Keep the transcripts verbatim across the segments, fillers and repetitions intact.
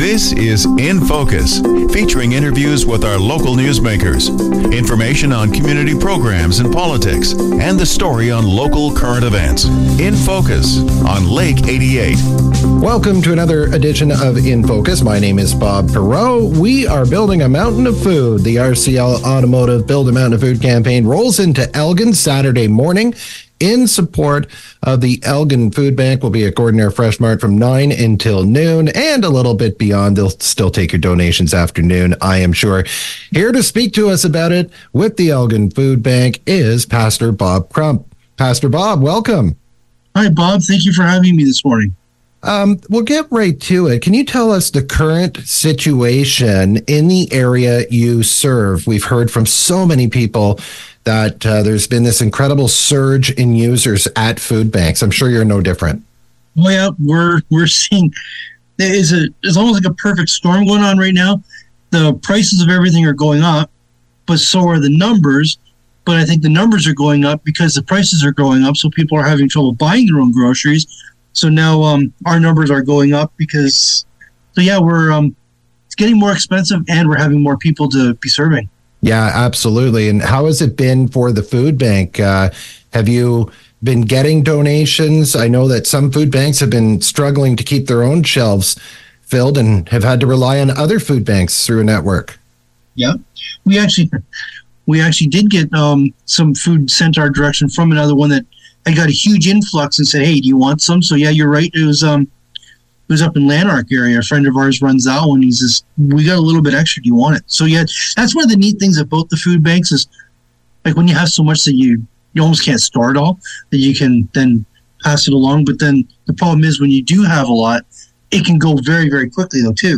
This is In Focus, featuring interviews with our local newsmakers, information on community programs and politics, and the story on local current events. In Focus on Lake eighty-eight. Welcome to another edition of In Focus. My name is Bob Perot. We are building a mountain of food. The R C L Automotive Build a Mountain of Food campaign rolls into Elgin Saturday morning in support of the Elgin Food Bank. Will be at Gordon Air Fresh Mart from nine until noon and a little bit beyond. They'll still take your donations afternoon, I am sure. Here to speak to us about it with the Elgin Food Bank is Pastor Bob Crump. Pastor Bob, welcome. Hi, Bob. Thank you for having me this morning. Um, we'll get right to it. Can you tell us the current situation in the area you serve? We've heard from so many people that uh, there's been this incredible surge in users at food banks. I'm sure you're no different. Well, yeah, we're we're seeing there is a it's almost like a perfect storm going on right now. The prices of everything are going up, but so are the numbers. But I think the numbers are going up because the prices are going up, so people are having trouble buying their own groceries. So now um, our numbers are going up because, so yeah, we're um, it's getting more expensive, and we're having more people to be serving. Yeah, absolutely. And how has it been for the food bank? Uh, have you been getting donations? I know that some food banks have been struggling to keep their own shelves filled and have had to rely on other food banks through a network. Yeah, we actually we actually did get um, some food sent our direction from another one that I got a huge influx and said, "Hey, do you want some?" So yeah, you're right. It was um, it was up in Lanark area. A friend of ours runs that one. He says, "We got a little bit extra. Do you want it?" So yeah, that's one of the neat things about the food banks is like when you have so much that you you almost can't store it all, that you can then pass it along. But then the problem is when you do have a lot, it can go very very quickly though too.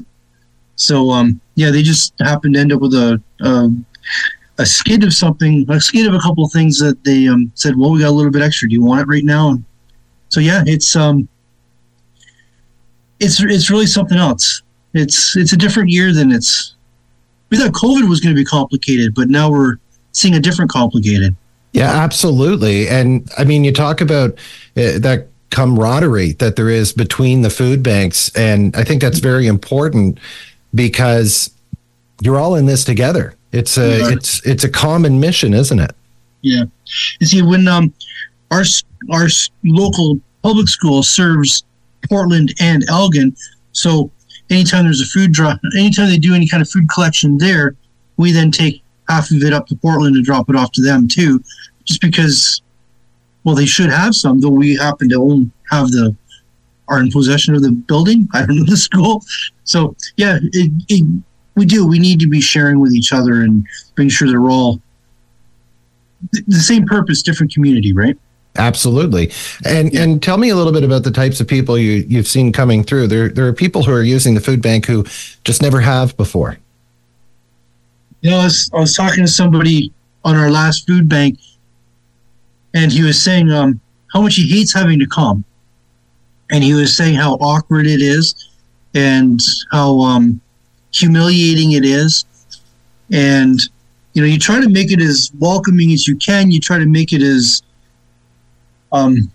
So um, yeah, they just happened to end up with a. a a skid of something, a skid of a couple of things that they um, said, well, we got a little bit extra. Do you want it right now? And so, yeah, it's um, it's it's really something else. It's it's a different year than it's, we thought COVID was going to be complicated, but now we're seeing a different complicated. Yeah, absolutely. And I mean, you talk about uh, that camaraderie that there is between the food banks. And I think that's very important because you're all in this together. It's a yeah. it's it's a common mission, isn't it? Yeah. You see, when um our our local public school serves Portland and Elgin, so anytime there's a food drop, anytime they do any kind of food collection there, we then take half of it up to Portland and drop it off to them too, just because, well, they should have some, though we happen to own have the are in possession of the building. I don't know the school, so yeah, it. it We do. We need to be sharing with each other and making sure they're all the same purpose, different community, right? Absolutely. And yeah. and tell me a little bit about the types of people you, you've seen coming through. There there are people who are using the food bank who just never have before. You know, I was, I was talking to somebody on our last food bank, and he was saying um, how much he hates having to come. And he was saying how awkward it is and how... um. humiliating it is, and you know, you try to make it as welcoming as you can. You try to make it as um,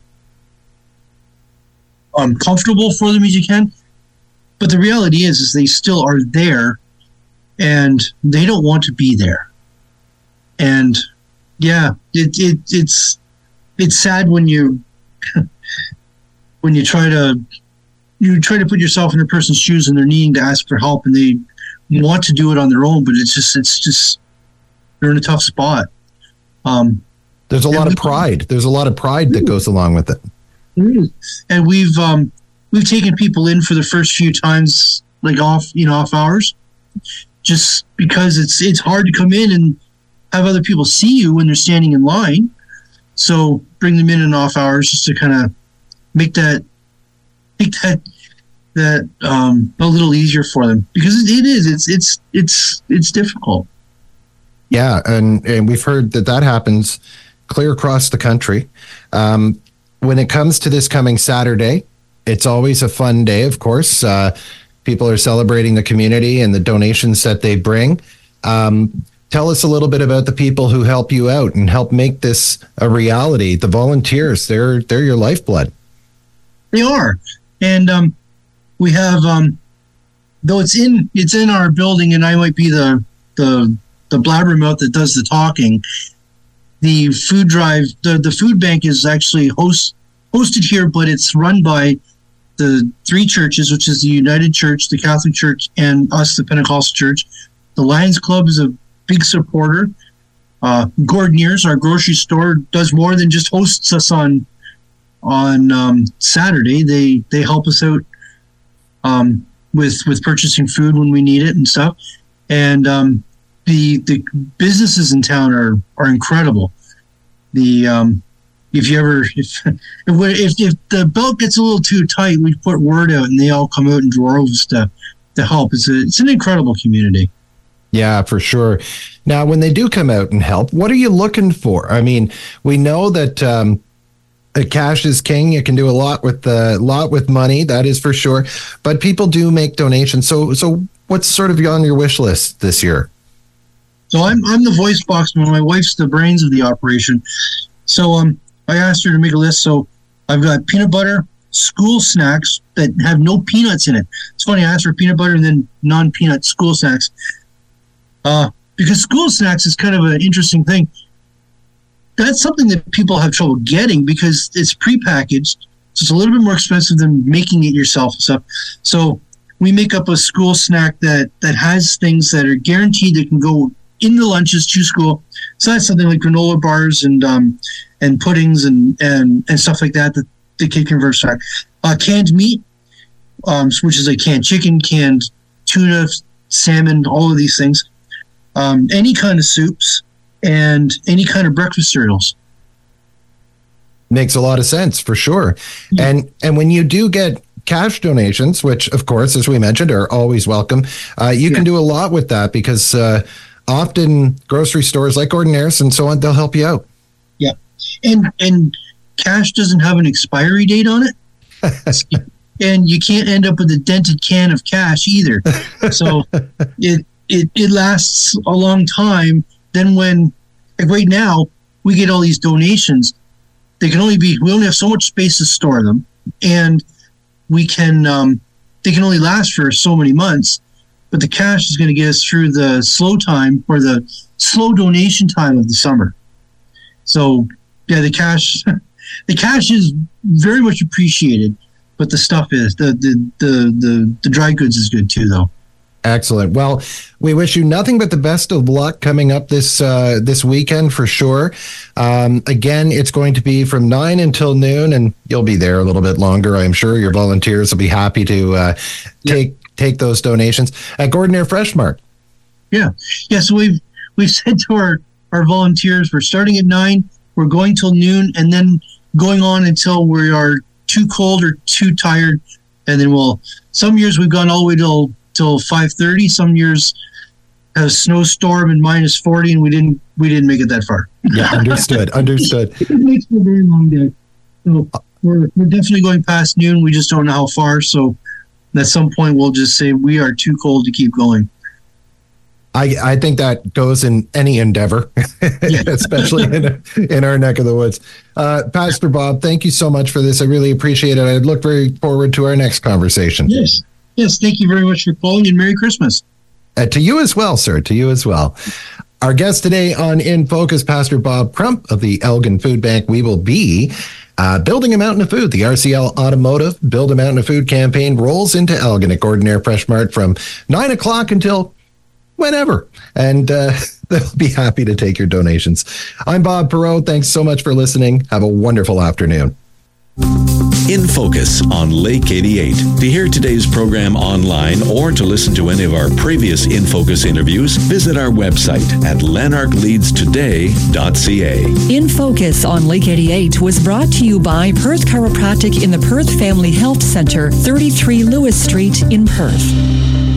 um comfortable for them as you can. But the reality is, is they still are there, and they don't want to be there. And yeah, it it it's it's sad when you when you try to. You try to put yourself in a person's shoes and they're needing to ask for help and they want to do it on their own, but it's just, it's just, they're in a tough spot. Um, There's a lot of pride. There's a lot of pride that goes along with it. And we've, um, we've taken people in for the first few times, like off, you know, off hours, just because it's, it's hard to come in and have other people see you when they're standing in line. So bring them in in off hours just to kind of make that, make that, that um, a little easier for them, because it is it's it's it's it's difficult. Yeah, and and we've heard that that happens clear across the country. Um, when it comes to this coming Saturday, it's always a fun day. Of course, uh, people are celebrating the community and the donations that they bring. Um, tell us a little bit about the people who help you out and help make this a reality. The volunteers, they're they're your lifeblood. They are, and um, we have um, though it's in it's in our building, and I might be the the the blabbermouth that does the talking. The food drive, the, the food bank is actually host hosted here, but it's run by the three churches, which is the United Church, the Catholic Church, and us, the Pentecostal Church. The Lions Club is a big supporter. Uh, Gordonier's, our grocery store, does more than just hosts us on on um, Saturday. They they help us out um, with with purchasing food when we need it and stuff. And um, the the businesses in town are are incredible. The um, if you ever if, if if the belt gets a little too tight, we put word out and they all come out in droves to to help. It's a, it's an incredible community. Yeah, for sure. Now, when they do come out and help, what are you looking for? I mean, we know that um, cash is king. You can do a lot with a uh, lot with money, that is for sure. But people do make donations. So, so what's sort of on your wish list this year? So I'm I'm the voice box man. My wife's the brains of the operation. So um, I asked her to make a list. So I've got peanut butter, school snacks that have no peanuts in it. It's funny, I asked for peanut butter and then non-peanut school snacks. Uh, because school snacks is kind of an interesting thing. That's something that people have trouble getting because it's prepackaged. So it's a little bit more expensive than making it yourself and stuff. So we make up a school snack that, that has things that are guaranteed that can go in the lunches to school. So that's something like granola bars and um, and puddings and, and, and stuff like that that the kid can convert back. Uh, canned meat, um, which is like canned chicken, canned tuna, salmon, all of these things. Um, any kind of soups and any kind of breakfast cereals. Makes a lot of sense for sure. Yeah. And and when you do get cash donations, which of course, as we mentioned, are always welcome, uh, you yeah. can do a lot with that because uh, often grocery stores like Gordonier's and so on, they'll help you out. Yeah. And and cash doesn't have an expiry date on it. And you can't end up with a dented can of cash either. So it It, it lasts a long time. Then when, like right now, we get all these donations, they can only be, we only have so much space to store them. And we can, um, they can only last for so many months. But the cash is going to get us through the slow time or the slow donation time of the summer. So, yeah, the cash, the cash is very much appreciated. But the stuff is, the, the, the, the, the dry goods is good too, though. Excellent. Well, we wish you nothing but the best of luck coming up this uh, this weekend for sure. Um, again, it's going to be from nine until noon, and you'll be there a little bit longer, I'm sure. Your volunteers will be happy to uh, take yep. take those donations at Gordonier Fresh Mart. Yeah. Yeah. So we've we've said to our, our volunteers, we're starting at nine, we're going till noon, and then going on until we are too cold or too tired, and then we'll. Some years we've gone all the way till. till five thirty. Some years a snowstorm and minus forty, and we didn't we didn't make it that far. Yeah, understood. Understood. It makes for a very long day. So we're we're definitely going past noon. We just don't know how far. So at some point we'll just say we are too cold to keep going. I, I think that goes in any endeavor, yeah. especially in, in our neck of the woods. Uh, Pastor Bob, thank you so much for this. I really appreciate it. I look very forward to our next conversation. Yes. Yes, thank you very much for calling, and Merry Christmas. Uh, to you as well, sir. To you as well. Our guest today on In Focus, Pastor Bob Crump of the Elgin Food Bank. We will be uh, building a mountain of food. The R C L Automotive Build a Mountain of Food campaign rolls into Elgin at Gordonier Fresh Mart from nine o'clock until whenever. And uh, they'll be happy to take your donations. I'm Bob Perreault. Thanks so much for listening. Have a wonderful afternoon. In Focus on Lake eighty-eight. To hear today's program online or to listen to any of our previous In Focus interviews, visit our website at lanark leads today dot c a. In Focus on Lake eighty-eight was brought to you by Perth Chiropractic in the Perth Family Health Center, thirty-three Lewis Street in Perth.